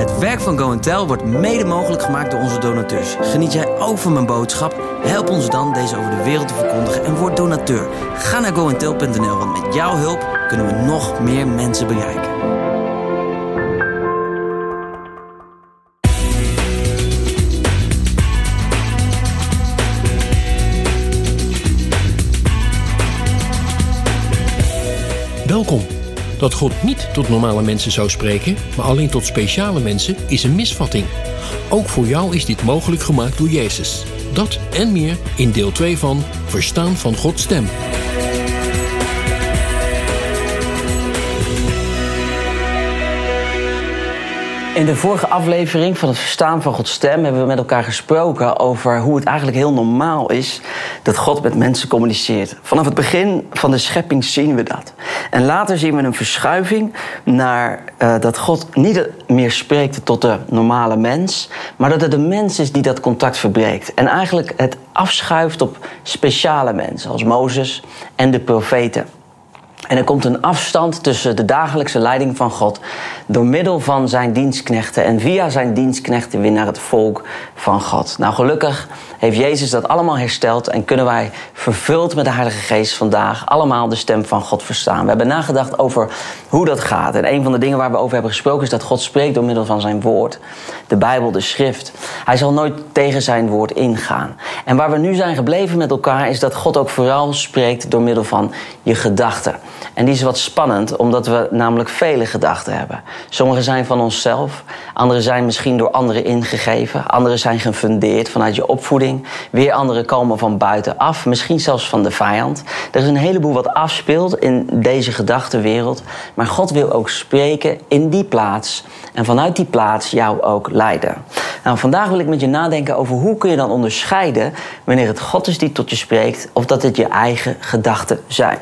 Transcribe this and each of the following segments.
Het werk van Go & Tell wordt mede mogelijk gemaakt door onze donateurs. Geniet jij ook van mijn boodschap? Help ons dan deze over de wereld te verkondigen en word donateur. Ga naar goandtell.nl, want met jouw hulp kunnen we nog meer mensen bereiken. Welkom. Dat God niet tot normale mensen zou spreken, maar alleen tot speciale mensen, is een misvatting. Ook voor jou is dit mogelijk gemaakt door Jezus. Dat en meer in deel 2 van Verstaan van Gods Stem. In de vorige aflevering van het Verstaan van Gods Stem hebben we met elkaar gesproken over hoe het eigenlijk heel normaal is dat God met mensen communiceert. Vanaf het begin van de schepping zien we dat. En later zien we een verschuiving naar dat God niet meer spreekt tot de normale mens, maar dat het de mens is die dat contact verbreekt. En eigenlijk het afschuift op speciale mensen als Mozes en de profeten. En er komt een afstand tussen de dagelijkse leiding van God door middel van zijn dienstknechten en via zijn dienstknechten weer naar het volk van God. Nou, gelukkig heeft Jezus dat allemaal hersteld en kunnen wij vervuld met de Heilige Geest vandaag allemaal de stem van God verstaan. We hebben nagedacht over hoe dat gaat. En een van de dingen waar we over hebben gesproken is dat God spreekt door middel van zijn woord. De Bijbel, de schrift. Hij zal nooit tegen zijn woord ingaan. En waar we nu zijn gebleven met elkaar is dat God ook vooral spreekt door middel van je gedachten. En die is wat spannend, omdat we namelijk vele gedachten hebben. Sommige zijn van onszelf, andere zijn misschien door anderen ingegeven, andere zijn gefundeerd vanuit je opvoeding, weer andere komen van buitenaf, misschien zelfs van de vijand. Er is een heleboel wat afspeelt in deze gedachtenwereld, maar God wil ook spreken in die plaats en vanuit die plaats jou ook leiden. Nou, vandaag wil ik met je nadenken over hoe kun je dan onderscheiden wanneer het God is die tot je spreekt of dat het je eigen gedachten zijn.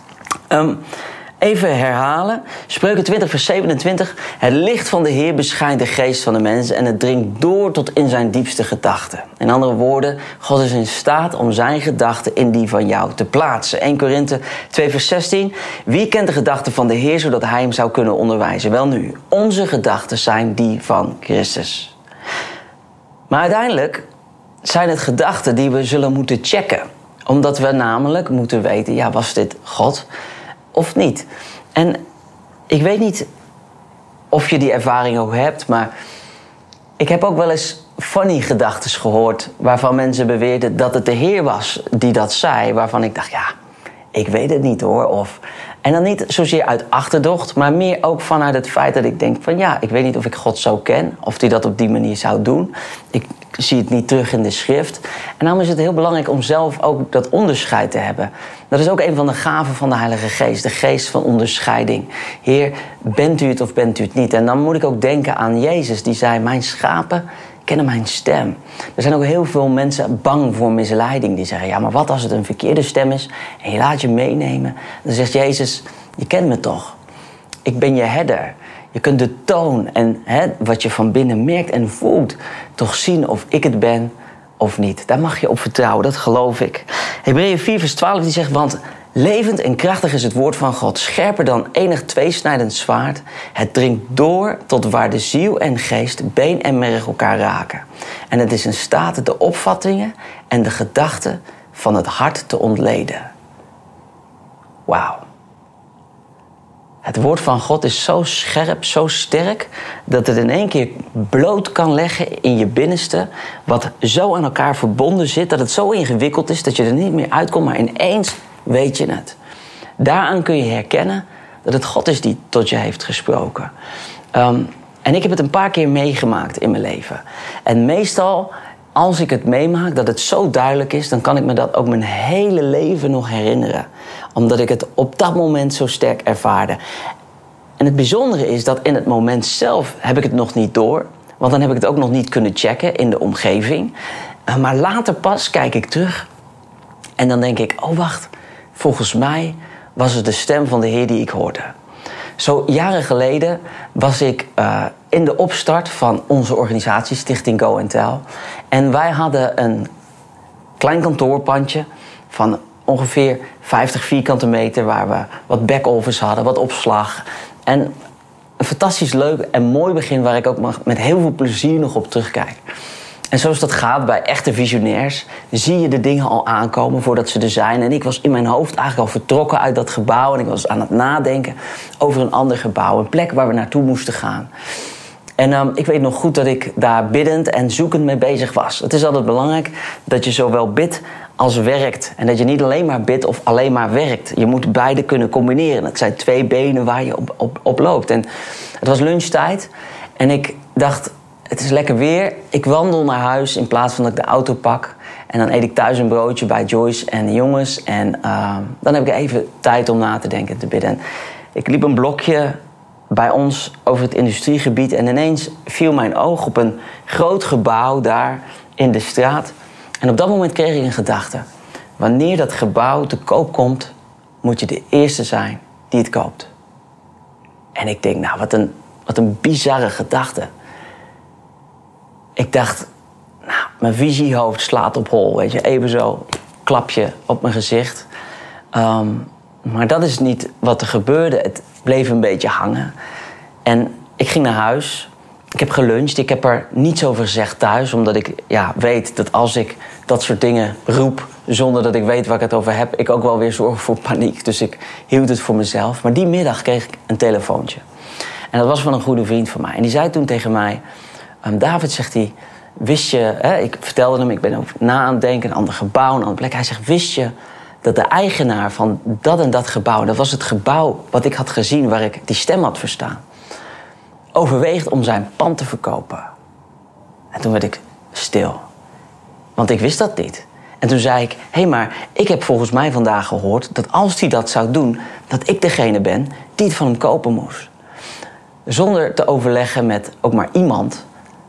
Even herhalen. Spreuken 20 vers 27. Het licht van de Heer beschijnt de geest van de mens en het dringt door tot in zijn diepste gedachten. In andere woorden, God is in staat om zijn gedachten in die van jou te plaatsen. 1 Korinthe 2 vers 16. Wie kent de gedachten van de Heer zodat hij hem zou kunnen onderwijzen? Wel nu, onze gedachten zijn die van Christus. Maar uiteindelijk zijn het gedachten die we zullen moeten checken. Omdat we namelijk moeten weten, ja, was dit God of niet? En ik weet niet of je die ervaring ook hebt, maar ik heb ook wel eens funny gedachten gehoord waarvan mensen beweerden dat het de Heer was die dat zei, waarvan ik dacht, ja, ik weet het niet hoor. En dan niet zozeer uit achterdocht, maar meer ook vanuit het feit dat ik denk van ja, ik weet niet of ik God zo ken, of hij dat op die manier zou doen. Ik zie het niet terug in de schrift. En daarom is het heel belangrijk om zelf ook dat onderscheid te hebben. Dat is ook een van de gaven van de Heilige Geest, de geest van onderscheiding. Heer, bent u het of bent u het niet? En dan moet ik ook denken aan Jezus, die zei, mijn schapen kennen mijn stem. Er zijn ook heel veel mensen bang voor misleiding. Die zeggen, ja, maar wat als het een verkeerde stem is en je laat je meenemen? Dan zegt Jezus, je kent me toch? Ik ben je herder. Je kunt de toon en wat je van binnen merkt en voelt toch zien of ik het ben of niet. Daar mag je op vertrouwen, dat geloof ik. Hebreeën 4 vers 12 die zegt, want levend en krachtig is het woord van God, scherper dan enig tweesnijdend zwaard. Het dringt door tot waar de ziel en geest, been en merg elkaar raken. En het is in staat de opvattingen en de gedachten van het hart te ontleden. Wauw. Het woord van God is zo scherp, zo sterk, dat het in één keer bloot kan leggen in je binnenste, wat zo aan elkaar verbonden zit, dat het zo ingewikkeld is dat je er niet meer uitkomt, maar ineens weet je het. Daaraan kun je herkennen dat het God is die tot je heeft gesproken. En ik heb het een paar keer meegemaakt in mijn leven. En meestal, als ik het meemaak, dat het zo duidelijk is, dan kan ik me dat ook mijn hele leven nog herinneren. Omdat ik het op dat moment zo sterk ervaarde. En het bijzondere is dat in het moment zelf heb ik het nog niet door. Want dan heb ik het ook nog niet kunnen checken in de omgeving. Maar later pas kijk ik terug. En dan denk ik, oh wacht, volgens mij was het de stem van de Heer die ik hoorde. Zo jaren geleden was ik in de opstart van onze organisatie Stichting Go & Tell. En wij hadden een klein kantoorpandje van ongeveer 50 vierkante meter, waar we wat back-office hadden, wat opslag. En een fantastisch leuk en mooi begin waar ik ook met heel veel plezier nog op terugkijk. En zoals dat gaat bij echte visionairs, zie je de dingen al aankomen voordat ze er zijn. En ik was in mijn hoofd eigenlijk al vertrokken uit dat gebouw. En ik was aan het nadenken over een ander gebouw. Een plek waar we naartoe moesten gaan. En ik weet nog goed dat ik daar biddend en zoekend mee bezig was. Het is altijd belangrijk dat je zowel bidt als werkt. En dat je niet alleen maar bidt of alleen maar werkt. Je moet beide kunnen combineren. Het zijn 2 benen waar je op loopt. En het was lunchtijd. En ik dacht, het is lekker weer. Ik wandel naar huis in plaats van dat ik de auto pak. En dan eet ik thuis een broodje bij Joyce en de jongens. En dan heb ik even tijd om na te denken en te bidden. En ik liep een blokje bij ons over het industriegebied. En ineens viel mijn oog op een groot gebouw daar in de straat. En op dat moment kreeg ik een gedachte. Wanneer dat gebouw te koop komt, moet je de eerste zijn die het koopt. En ik denk, nou, wat een bizarre gedachte. Ik dacht, nou, mijn visiehoofd slaat op hol, weet je. Even zo, klapje op mijn gezicht. Maar dat is niet wat er gebeurde. Het bleef een beetje hangen. En ik ging naar huis. Ik heb geluncht. Ik heb er niets over gezegd thuis. Omdat ik weet dat als ik dat soort dingen roep zonder dat ik weet waar ik het over heb, ik ook wel weer zorg voor paniek. Dus ik hield het voor mezelf. Maar die middag kreeg ik een telefoontje. En dat was van een goede vriend van mij. En die zei toen tegen mij, David, zegt hij, wist je, ik vertelde hem, ik ben ook na aan het denken, een ander gebouw, een andere plek. Hij zegt, wist je dat de eigenaar van dat en dat gebouw, dat was het gebouw wat ik had gezien waar ik die stem had verstaan, overweegt om zijn pand te verkopen. En toen werd ik stil. Want ik wist dat niet. En toen zei ik, hé, maar ik heb volgens mij vandaag gehoord dat als hij dat zou doen, dat ik degene ben die het van hem kopen moest. Zonder te overleggen met ook maar iemand,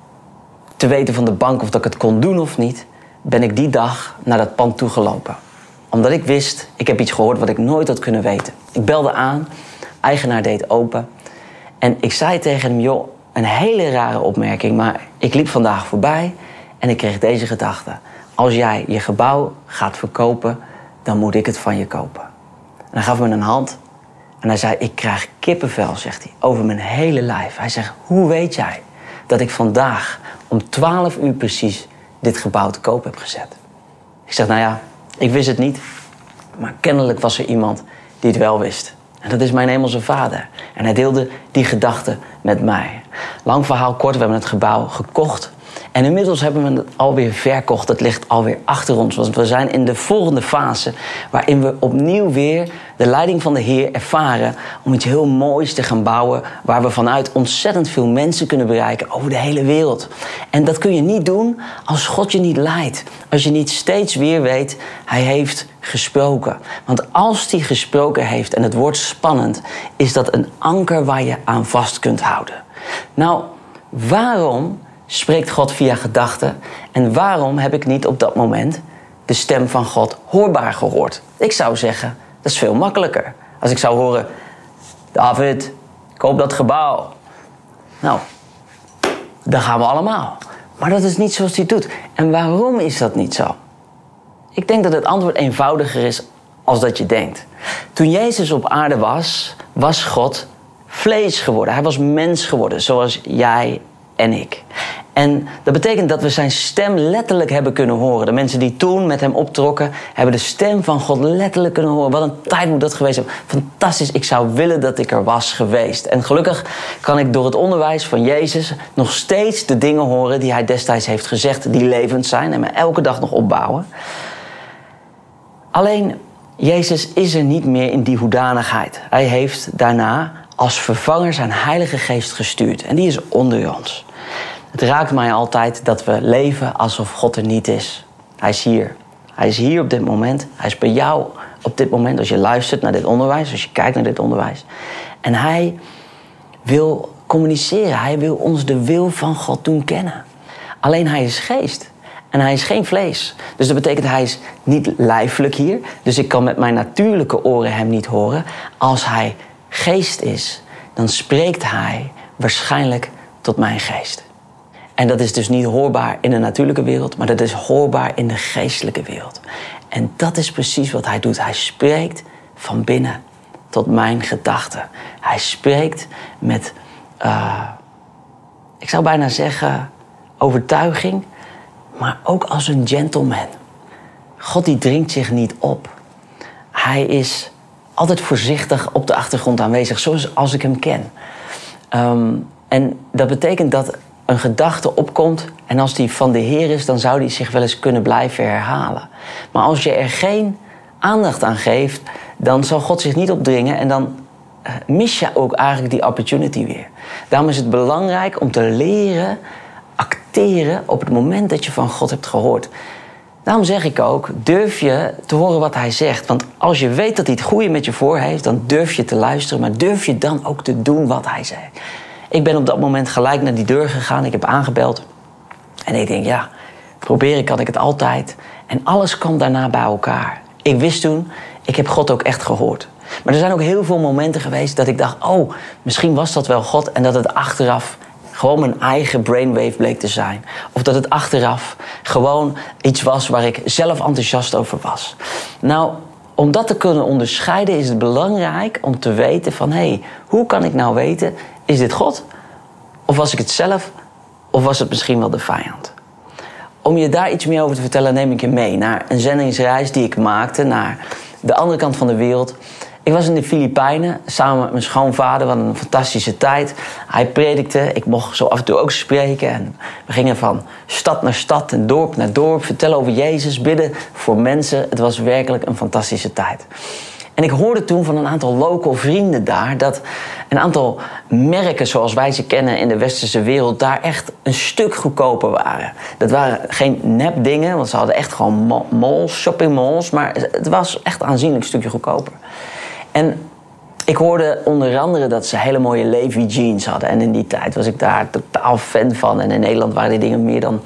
te weten van de bank of dat ik het kon doen of niet, ben ik die dag naar dat pand toegelopen. Omdat ik wist, ik heb iets gehoord wat ik nooit had kunnen weten. Ik belde aan, eigenaar deed open. En ik zei tegen hem, joh, een hele rare opmerking, maar ik liep vandaag voorbij en ik kreeg deze gedachte. Als jij je gebouw gaat verkopen, dan moet ik het van je kopen. En hij gaf me een hand en hij zei, ik krijg kippenvel, zegt hij, over mijn hele lijf. Hij zegt, hoe weet jij dat ik vandaag om 12 uur precies dit gebouw te koop heb gezet? Ik zeg, nou ja, ik wist het niet, maar kennelijk was er iemand die het wel wist. En dat is mijn hemelse vader. En hij deelde die gedachte met mij. Lang verhaal kort, we hebben het gebouw gekocht. En inmiddels hebben we het alweer verkocht. Het ligt alweer achter ons. Want we zijn in de volgende fase waarin we opnieuw weer de leiding van de Heer ervaren om iets heel moois te gaan bouwen waar we vanuit ontzettend veel mensen kunnen bereiken over de hele wereld. En dat kun je niet doen als God je niet leidt. Als je niet steeds weer weet, hij heeft gesproken. Want als hij gesproken heeft en het wordt spannend, is dat een anker waar je aan vast kunt houden. Nou, waarom spreekt God via gedachten? En waarom heb ik niet op dat moment de stem van God hoorbaar gehoord? Ik zou zeggen, dat is veel makkelijker. Als ik zou horen, David, koop dat gebouw. Nou, dan gaan we allemaal. Maar dat is niet zoals hij doet. En waarom is dat niet zo? Ik denk dat het antwoord eenvoudiger is als dat je denkt. Toen Jezus op aarde was, was God vlees geworden. Hij was mens geworden, zoals jij en ik. En dat betekent dat we zijn stem letterlijk hebben kunnen horen. De mensen die toen met hem optrokken, hebben de stem van God letterlijk kunnen horen. Wat een tijd moet dat geweest zijn. Fantastisch, ik zou willen dat ik er was geweest. En gelukkig kan ik door het onderwijs van Jezus nog steeds de dingen horen die hij destijds heeft gezegd, die levend zijn en me elke dag nog opbouwen. Alleen, Jezus is er niet meer in die hoedanigheid. Hij heeft daarna als vervanger zijn Heilige Geest gestuurd. En die is onder ons. Het raakt mij altijd dat we leven alsof God er niet is. Hij is hier. Hij is hier op dit moment. Hij is bij jou op dit moment als je luistert naar dit onderwijs, als je kijkt naar dit onderwijs. En hij wil communiceren. Hij wil ons de wil van God doen kennen. Alleen hij is geest. En hij is geen vlees. Dus dat betekent hij is niet lijfelijk hier. Dus ik kan met mijn natuurlijke oren hem niet horen. Als hij geest is, dan spreekt hij waarschijnlijk tot mijn geest. En dat is dus niet hoorbaar in de natuurlijke wereld, maar dat is hoorbaar in de geestelijke wereld. En dat is precies wat hij doet. Hij spreekt van binnen tot mijn gedachten. Hij spreekt met ik zou bijna zeggen, overtuiging, maar ook als een gentleman. God die dringt zich niet op. Hij is altijd voorzichtig op de achtergrond aanwezig, zoals als ik hem ken. En dat betekent dat een gedachte opkomt en als die van de Heer is, dan zou die zich wel eens kunnen blijven herhalen. Maar als je er geen aandacht aan geeft, dan zal God zich niet opdringen en dan mis je ook eigenlijk die opportunity weer. Daarom is het belangrijk om te leren acteren op het moment dat je van God hebt gehoord. Daarom zeg ik ook, durf je te horen wat hij zegt. Want als je weet dat hij het goede met je voor heeft, dan durf je te luisteren, maar durf je dan ook te doen wat hij zegt. Ik ben op dat moment gelijk naar die deur gegaan, ik heb aangebeld. En ik denk, ja, proberen kan ik het altijd. En alles kwam daarna bij elkaar. Ik wist toen, ik heb God ook echt gehoord. Maar er zijn ook heel veel momenten geweest dat ik dacht, oh, misschien was dat wel God en dat het achteraf gewoon mijn eigen brainwave bleek te zijn. Of dat het achteraf gewoon iets was waar ik zelf enthousiast over was. Nou, om dat te kunnen onderscheiden is het belangrijk om te weten van, hé, hoe kan ik nou weten, is dit God? Of was ik het zelf? Of was het misschien wel de vijand? Om je daar iets meer over te vertellen, neem ik je mee naar een zendingsreis die ik maakte naar de andere kant van de wereld. Ik was in de Filipijnen samen met mijn schoonvader. We hadden een fantastische tijd. Hij predikte. Ik mocht zo af en toe ook spreken. En we gingen van stad naar stad en dorp naar dorp. Vertellen over Jezus, bidden voor mensen. Het was werkelijk een fantastische tijd. En ik hoorde toen van een aantal local vrienden daar dat een aantal merken zoals wij ze kennen in de westerse wereld daar echt een stuk goedkoper waren. Dat waren geen nepdingen, want ze hadden echt gewoon malls, shoppingmalls, maar het was echt een aanzienlijk stukje goedkoper. En ik hoorde onder andere dat ze hele mooie Levi jeans hadden. En in die tijd was ik daar totaal fan van. En in Nederland waren die dingen meer dan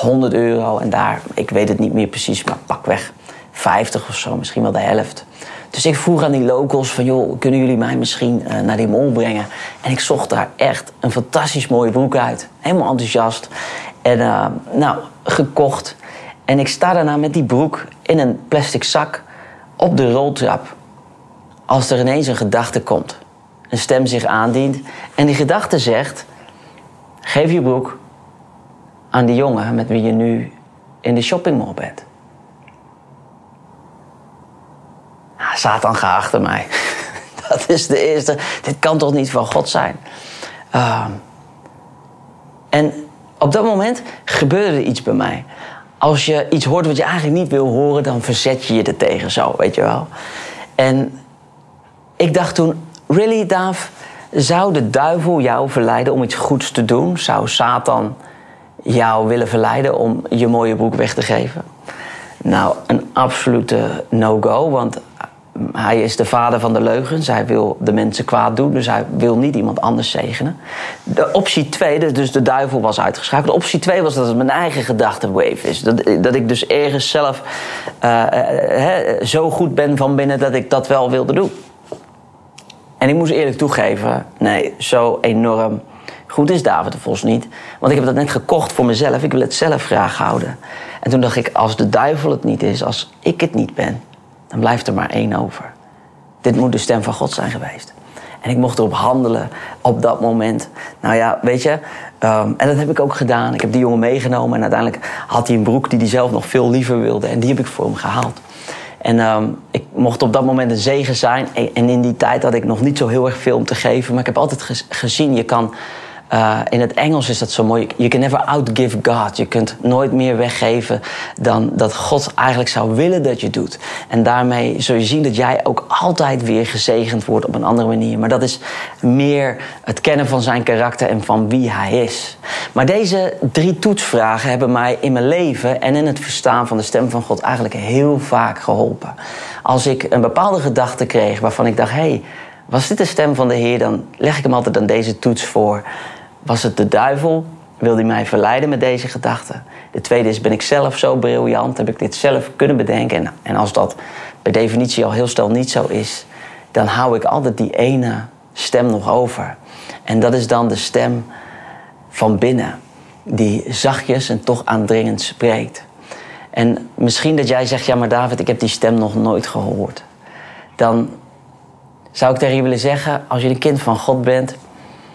€100. En daar, ik weet het niet meer precies, maar pakweg 50 of zo, misschien wel de helft. Dus ik vroeg aan die locals van, joh, kunnen jullie mij misschien naar die mall brengen? En ik zocht daar echt een fantastisch mooie broek uit. Helemaal enthousiast. En gekocht. En ik sta daarna met die broek in een plastic zak op de roltrap. Als er ineens een gedachte komt. Een stem zich aandient. En die gedachte zegt, geef je broek aan die jongen met wie je nu in de shoppingmall bent. Satan, ga achter mij. Dat is de eerste. Dit kan toch niet van God zijn? En op dat moment gebeurde er iets bij mij. Als je iets hoort wat je eigenlijk niet wil horen, dan verzet je je er tegen zo, weet je wel. En ik dacht toen, really, Daaf? Zou de duivel jou verleiden om iets goeds te doen? Zou Satan jou willen verleiden om je mooie broek weg te geven? Nou, een absolute no-go, want hij is de vader van de leugens. Hij wil de mensen kwaad doen, dus hij wil niet iemand anders zegenen. De optie 2, dus de duivel was uitgeschakeld. De optie 2 was dat het mijn eigen gedachtenwave is. Dat ik dus ergens zelf zo goed ben van binnen dat ik dat wel wilde doen. En ik moest eerlijk toegeven, nee, zo enorm goed is David de Vos niet. Want ik heb dat net gekocht voor mezelf. Ik wil het zelf graag houden. En toen dacht ik, als de duivel het niet is, als ik het niet ben, dan blijft er maar één over. Dit moet de stem van God zijn geweest. En ik mocht erop handelen op dat moment. Nou ja, weet je, en dat heb ik ook gedaan. Ik heb die jongen meegenomen en uiteindelijk had hij een broek die hij zelf nog veel liever wilde. En die heb ik voor hem gehaald. En ik mocht op dat moment een zegen zijn. En in die tijd had ik nog niet zo heel erg veel om te geven. Maar ik heb altijd gezien, je kan... in het Engels is dat zo mooi. You can never outgive God. Je kunt nooit meer weggeven dan dat God eigenlijk zou willen dat je doet. En daarmee zul je zien dat jij ook altijd weer gezegend wordt op een andere manier. Maar dat is meer het kennen van zijn karakter en van wie hij is. Maar deze 3 toetsvragen hebben mij in mijn leven en in het verstaan van de stem van God eigenlijk heel vaak geholpen. Als ik een bepaalde gedachte kreeg waarvan ik dacht, hey, was dit de stem van de Heer? Dan leg ik hem altijd aan deze toets voor. Was het de duivel? Wil hij mij verleiden met deze gedachten? De tweede is, ben ik zelf zo briljant? Heb ik dit zelf kunnen bedenken? En als dat per definitie al heel snel niet zo is, dan hou ik altijd die ene stem nog over. En dat is dan de stem van binnen, die zachtjes en toch aandringend spreekt. En misschien dat jij zegt, ja maar David, ik heb die stem nog nooit gehoord. Dan zou ik tegen je willen zeggen, als je een kind van God bent,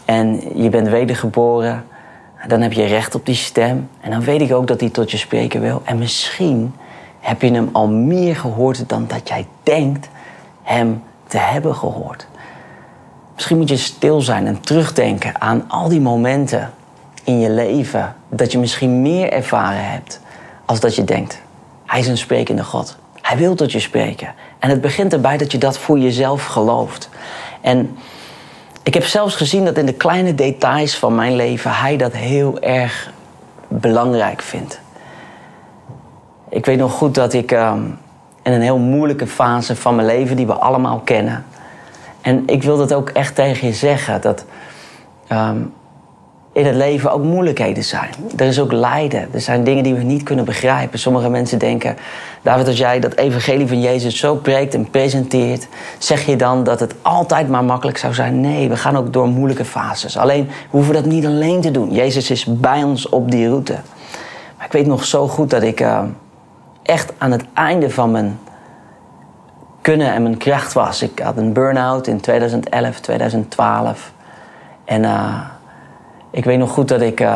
en je bent wedergeboren, dan heb je recht op die stem. En dan weet ik ook dat hij tot je spreken wil. En misschien heb je hem al meer gehoord dan dat jij denkt hem te hebben gehoord. Misschien moet je stil zijn en terugdenken aan al die momenten in je leven dat je misschien meer ervaren hebt als dat je denkt. Hij is een sprekende God. Hij wil tot je spreken. En het begint erbij dat je dat voor jezelf gelooft. En ik heb zelfs gezien dat in de kleine details van mijn leven hij dat heel erg belangrijk vindt. Ik weet nog goed dat ik in een heel moeilijke fase van mijn leven die we allemaal kennen. En ik wil dat ook echt tegen je zeggen, dat in het leven ook moeilijkheden zijn. Er is ook lijden. Er zijn dingen die we niet kunnen begrijpen. Sommige mensen denken, David, als jij dat evangelie van Jezus zo preekt en presenteert, zeg je dan dat het altijd maar makkelijk zou zijn? Nee, we gaan ook door moeilijke fases. Alleen, we hoeven dat niet alleen te doen. Jezus is bij ons op die route. Maar ik weet nog zo goed dat ik echt aan het einde van mijn kunnen en mijn kracht was. Ik had een burn-out in 2011, 2012. En ik weet nog goed dat ik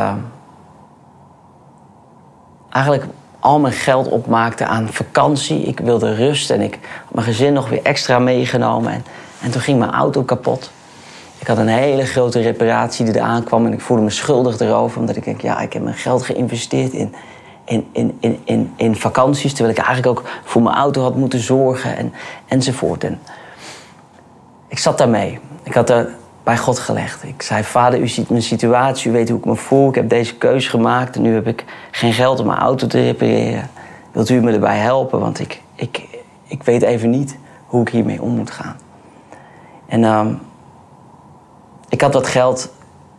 eigenlijk al mijn geld opmaakte aan vakantie. Ik wilde rust en ik had mijn gezin nog weer extra meegenomen. En toen ging mijn auto kapot. Ik had een hele grote reparatie die eraan kwam en ik voelde me schuldig erover. Omdat ik denk, ja, ik heb mijn geld geïnvesteerd in vakanties. Terwijl ik eigenlijk ook voor mijn auto had moeten zorgen enzovoort. En ik zat daarmee. Ik had er bij God gelegd. Ik zei, Vader, u ziet mijn situatie, u weet hoe ik me voel. Ik heb deze keus gemaakt en nu heb ik geen geld om mijn auto te repareren. Wilt u me erbij helpen? Want ik weet even niet hoe ik hiermee om moet gaan. En ik had dat geld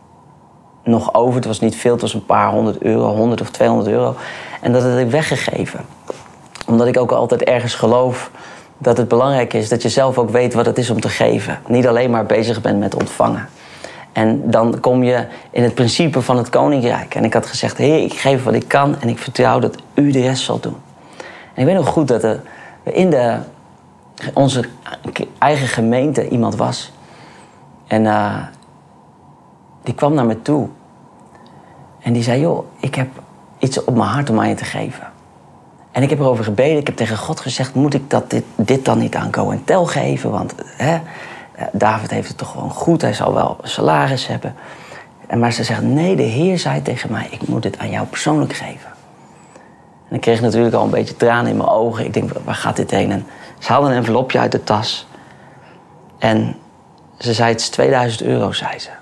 nog over. Het was niet veel, het was een paar €100, 100 of 200 euro. En dat had ik weggegeven. Omdat ik ook altijd ergens geloof dat het belangrijk is dat je zelf ook weet wat het is om te geven. Niet alleen maar bezig bent met ontvangen. En dan kom je in het principe van het koninkrijk. En ik had gezegd, Heer, ik geef wat ik kan en ik vertrouw dat u de rest zal doen. En ik weet nog goed dat er in onze eigen gemeente iemand was. En die kwam naar me toe. En die zei, joh, ik heb iets op mijn hart om aan je te geven. En ik heb erover gebeden. Ik heb tegen God gezegd, moet ik dit dan niet aan Go and Tell geven? Want David heeft het toch gewoon goed. Hij zal wel een salaris hebben. Maar ze zegt, nee, de Heer zei tegen mij, ik moet dit aan jou persoonlijk geven. En ik kreeg natuurlijk al een beetje tranen in mijn ogen. Ik denk, waar gaat dit heen? En ze haalde een envelopje uit de tas. En ze zei, het is 2000 euro, zei ze.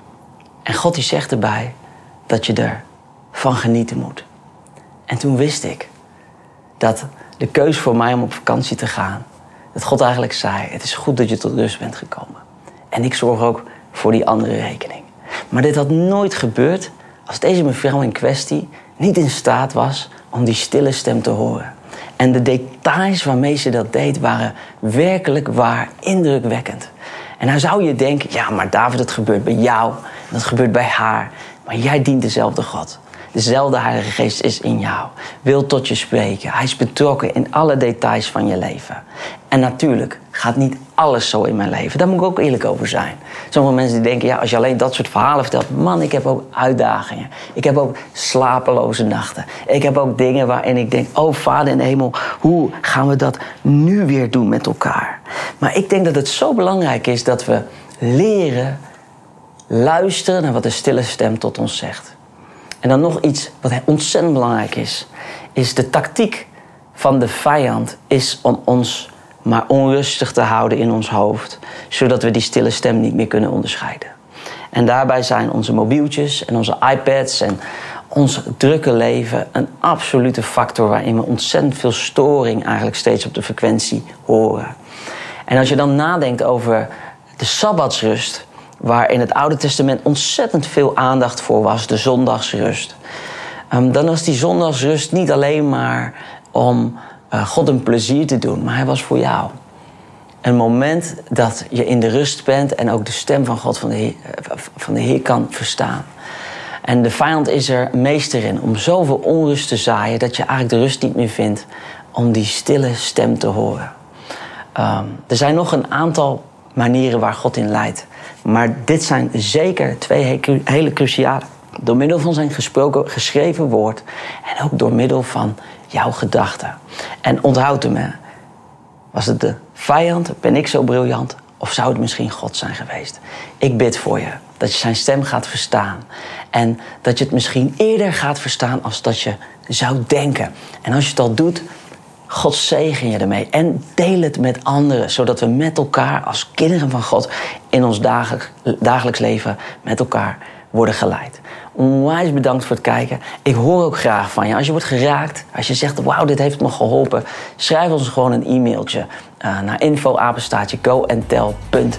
En God die zegt erbij dat je ervan genieten moet. En toen wist ik dat de keus voor mij om op vakantie te gaan, dat God eigenlijk zei, het is goed dat je tot rust bent gekomen. En ik zorg ook voor die andere rekening. Maar dit had nooit gebeurd als deze mevrouw in kwestie niet in staat was om die stille stem te horen. En de details waarmee ze dat deed waren werkelijk waar indrukwekkend. En nou zou je denken, ja, maar David, het gebeurt bij jou. Dat gebeurt bij haar. Maar jij dient dezelfde God. Dezelfde Heilige Geest is in jou. Wil tot je spreken. Hij is betrokken in alle details van je leven. En natuurlijk gaat niet alles zo in mijn leven. Daar moet ik ook eerlijk over zijn. Sommige mensen die denken, ja, als je alleen dat soort verhalen vertelt. Man, ik heb ook uitdagingen. Ik heb ook slapeloze nachten. Ik heb ook dingen waarin ik denk, oh Vader in de hemel, hoe gaan we dat nu weer doen met elkaar? Maar ik denk dat het zo belangrijk is dat we leren luisteren naar wat de stille stem tot ons zegt. En dan nog iets wat ontzettend belangrijk is de tactiek van de vijand is om ons maar onrustig te houden in ons hoofd, zodat we die stille stem niet meer kunnen onderscheiden. En daarbij zijn onze mobieltjes en onze iPads en ons drukke leven een absolute factor waarin we ontzettend veel storing eigenlijk steeds op de frequentie horen. En als je dan nadenkt over de sabbatsrust, waar in het Oude Testament ontzettend veel aandacht voor was, de zondagsrust. Dan was die zondagsrust niet alleen maar om God een plezier te doen, maar hij was voor jou. Een moment dat je in de rust bent en ook de stem van God van de Heer kan verstaan. En de vijand is er meester in om zoveel onrust te zaaien dat je eigenlijk de rust niet meer vindt om die stille stem te horen. Er zijn nog een aantal manieren waar God in leidt. Maar dit zijn zeker 2 hele cruciale. Door middel van zijn geschreven woord en ook door middel van jouw gedachten. En onthoud hem, hè. Was het de vijand? Ben ik zo briljant? Of zou het misschien God zijn geweest? Ik bid voor je dat je zijn stem gaat verstaan. En dat je het misschien eerder gaat verstaan als dat je zou denken. En als je het al doet, God zegen je ermee. En deel het met anderen. Zodat we met elkaar als kinderen van God in ons dagelijks leven met elkaar worden geleid. Onwijs bedankt voor het kijken. Ik hoor ook graag van je. Als je wordt geraakt, als je zegt, wauw, dit heeft me geholpen. Schrijf ons gewoon een e-mailtje naar info@goandtell.nl.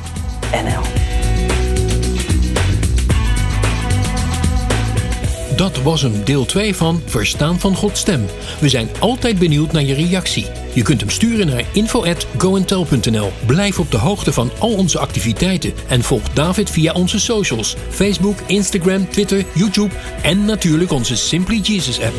Dat was hem, deel 2 van Verstaan van Gods Stem. We zijn altijd benieuwd naar je reactie. Je kunt hem sturen naar info@goandtell.nl. Blijf op de hoogte van al onze activiteiten en volg David via onze socials: Facebook, Instagram, Twitter, YouTube en natuurlijk onze Simply Jesus app.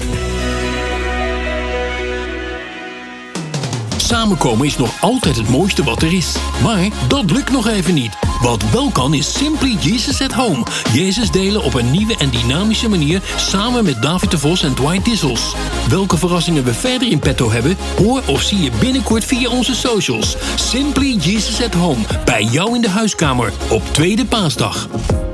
Samenkomen is nog altijd het mooiste wat er is. Maar dat lukt nog even niet. Wat wel kan is Simply Jesus at Home. Jezus delen op een nieuwe en dynamische manier samen met David de Vos en Dwight Dissels. Welke verrassingen we verder in petto hebben, hoor of zie je binnenkort via onze socials. Simply Jesus at Home, bij jou in de huiskamer op Tweede Paasdag.